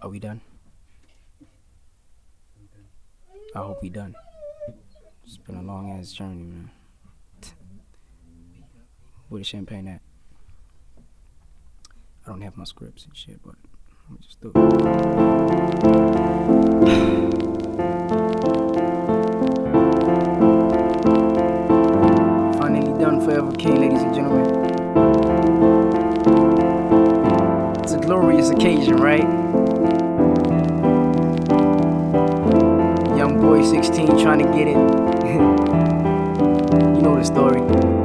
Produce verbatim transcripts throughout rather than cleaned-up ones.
Are we done? I hope we done. It's been a long ass journey, man. Where the champagne at? I don't have my scripts and shit, but I'm just do it. Finally done Forever King, ladies and gentlemen. It's a glorious occasion, right? Young boy sixteen trying to get it. You know the story.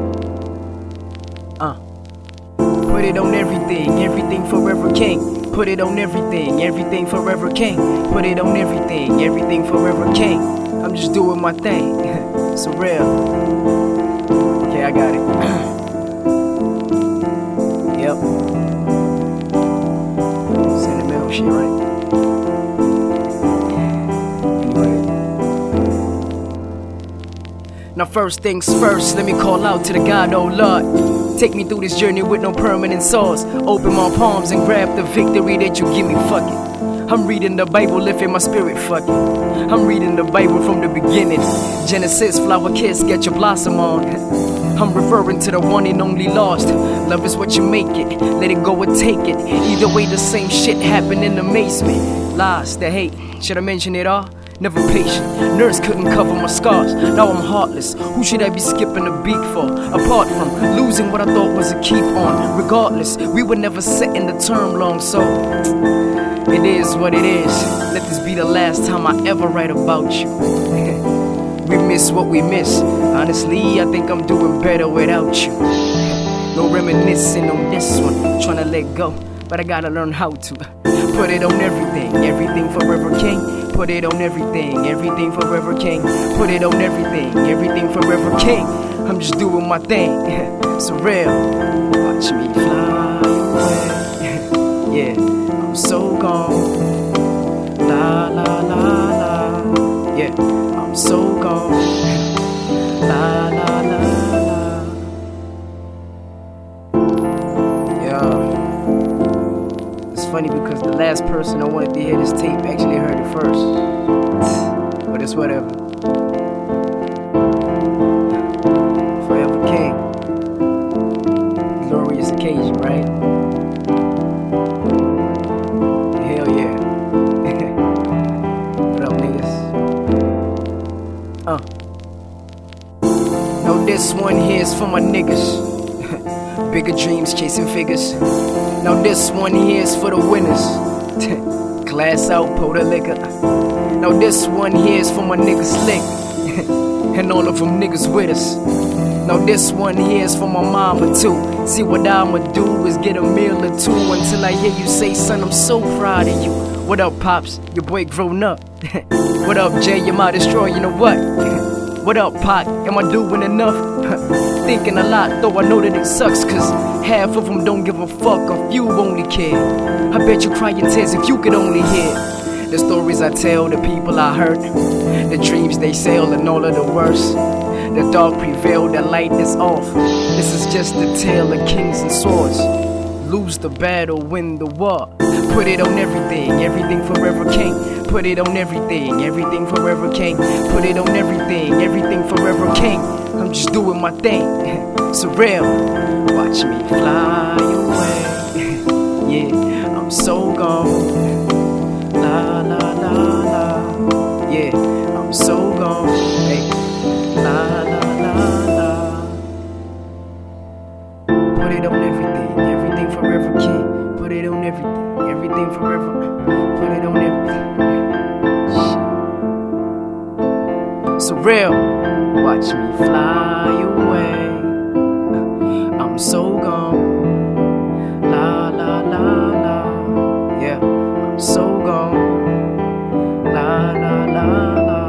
Uh. Put it on everything, everything Forever King. Put it on everything, everything Forever King. Put it on everything, everything Forever King. I'm just doing my thing. It's real. Okay, I got it. Yep. Sentimental shit, right? Now first things first, let me call out to the God, oh Lord. Take me through this journey with no permanent source. Open my palms and grab the victory that you give me, fuck it. I'm reading the Bible, lifting my spirit, fuck it. I'm reading the Bible from the beginning. Genesis, flower kiss, get your blossom on. I'm referring to the one and only lost. Love is what you make it, let it go or take it. Either way the same shit happened in amazement. Lies, the hate, should I mention it all? Never patient, nurse couldn't cover my scars. Now I'm heartless, who should I be skipping a beat for? Apart from losing what I thought was a keep on. Regardless, we were never set in the term long, so it is what it is. Let this be the last time I ever write about you. We miss what we miss. Honestly, I think I'm doing better without you. No reminiscing on this one, trying to let go, but I gotta learn how to. Put it on everything, everything Forever King. Put it on everything, everything Forever King. Put it on everything, everything Forever King. I'm just doing my thing, surreal. Watch me fly away. Yeah, I'm so gone. La la la la. Yeah, I'm so gone. La la la la. Yeah. It's funny because the last person I wanted to hear this tape actually heard it first. But it's whatever. Forever King. Glorious occasion, right? Hell yeah. What up, niggas? Uh. Now this one here is for my niggas. Bigger dreams, chasing figures. Now this one here is for the winners. Glass out, pour the liquor. Now this one here is for my niggas slick. And all of them niggas with us. Now this one here is for my mama too. See what I'ma do is get a meal or two until I hear you say, son, I'm so proud of you. What up, Pops? Your boy grown up. What up, Jay? You're my destroyer, you know what? What up, Pac? Am I doing enough? Thinking a lot, though I know that it sucks, cause half of them don't give a fuck, a few only care. I bet you cry your tears if you could only hear the stories I tell, the people I hurt, the dreams they sell and all of the worst. The dark prevail, the light is off. This is just the tale of kings and swords. Lose the battle, win the war. Put it on everything, everything Forever King. Put it on everything, everything Forever King. Put it on everything, everything Forever King. I'm just doing my thing, surreal. Watch me fly away. Yeah, I'm so gone. La la la la. Yeah, I'm so gone. Hey, la la la la. Put it on everything, everything Forever King. Put it on everything, everything Forever. Put it on everything. Surreal. Watch me fly away. I'm so gone. La la la la. Yeah, I'm so gone. La la la la.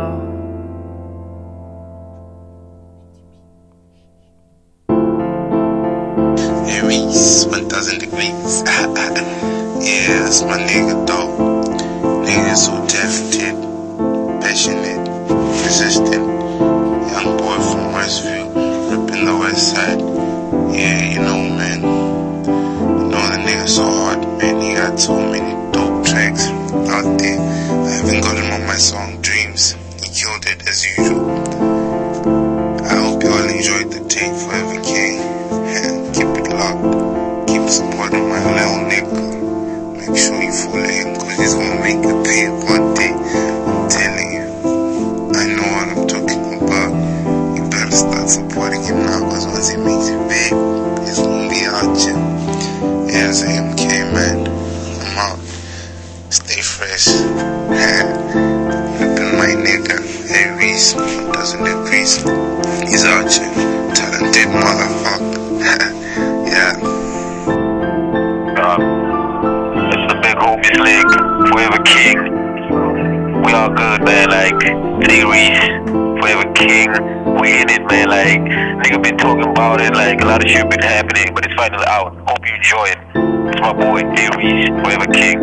Aries, one thousand degrees. Yeah, that's my nigga though. Nigga so talented, passionate, persistent. Young boy from Westview, ripping the west side. Yeah, you know, man. You know the nigga so hard, man. He got so many dope tracks. out there. I haven't got him on my song Dreams. He killed it as usual. I hope you all enjoyed the tape. Forever King. And keep it locked. Keep supporting my little nigga. Make sure you follow him, cause he's gonna make a pay one day. I'm telling you. I know what I'm talking about. You better start supporting him now, cause once he makes it big, he's gonna be out here. Yeah, it's a M K, man. I'm out. Stay fresh. Flipping my nigga. Hey, Reese. one thousand degrees. He's out here. Talented motherfucker. Yeah. Uh, it's the big homies league. Forever King. We all good, man. Like, hey, Reese. Forever King. We in it, man. Like, nigga been talking about it. Like, a lot of shit been happening, but it's finally out. Hope you enjoy it. It's my boy, hey, Reese. Forever King.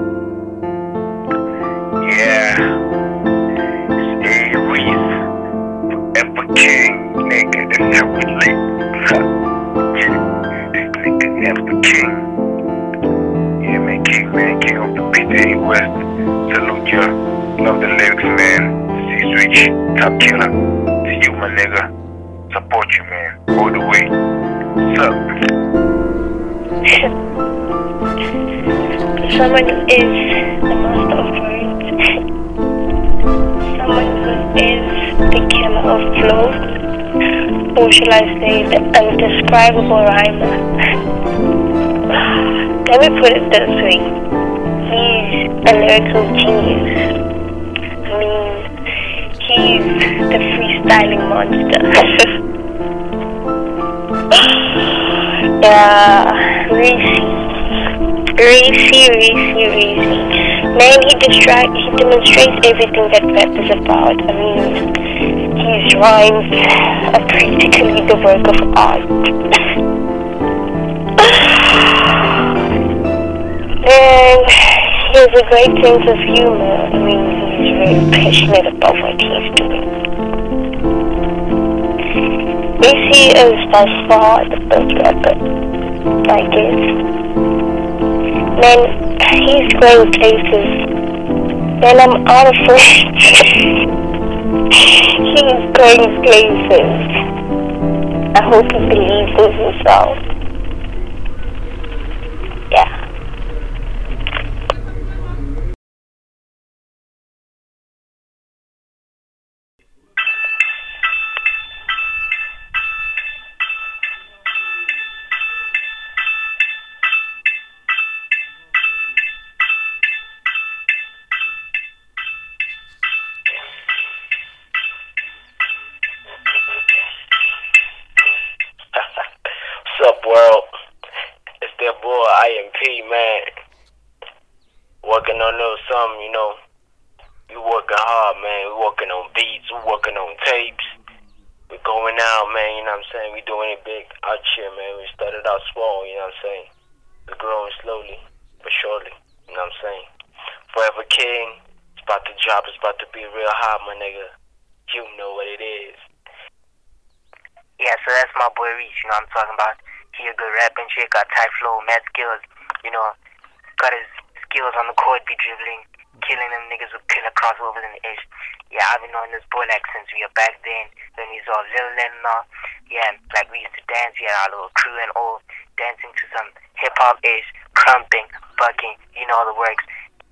Yeah. It's hey, Reese. Forever King. Nigga, that's how we live. Nigga, Forever King. Yeah, man, King, man. King of the beat, hey, West. Salute ya. Love the lyrics, man. C-Switch, top killer. To you, my nigga. Support you, man. All the way. What's up? Someone who is the master of words. Someone who is the killer of flow. Or shall I say, the undescribable rhymer. Let me put it this way. He's a lyrical genius. I mean, he's the freestyling monster. Yeah, Reese. Racy, racy, racy. Man, he, distra- he demonstrates everything that rap is about. I mean, his rhymes are practically the work of art. Man, he has a great sense of humor. I mean, he's very passionate about what he's doing. Racy is by far the best rapper, I guess. Man, he's going places. Man, I'm out of words. He's going places. I hope he believes in himself. Yeah. What's up, world? It's that boy I M P, man. Working on those something, you know. We working hard, man. We working on beats, we working on tapes. We going out, man, you know what I'm saying? We doing it big out here, man. We started out small, you know what I'm saying? We're growing slowly, but surely, you know what I'm saying? Forever King, it's about to drop, it's about to be real hot, my nigga. You know what it is. Yeah, so that's my boy Reese, you know what I'm talking about. He a good rapping chick, got tight flow, mad skills, you know, got his skills on the court, be dribbling, killing them niggas with killer crossovers in the edge. Yeah, I've been knowing this boy like since we were back then, when he's all little and all. Yeah, like we used to dance, yeah, our little crew and all, dancing to some hip-hop ish, crumping, bucking, you know the works.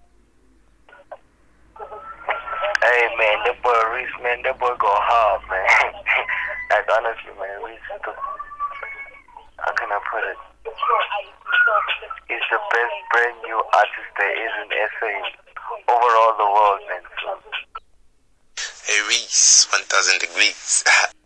Hey, man, that boy Reese, man, that boy go hard, man. Like, honestly, man, Reese, how can I put it? He's the best brand new artist there is in S A over all the world, man. So. Hey, Reese, one thousand degrees.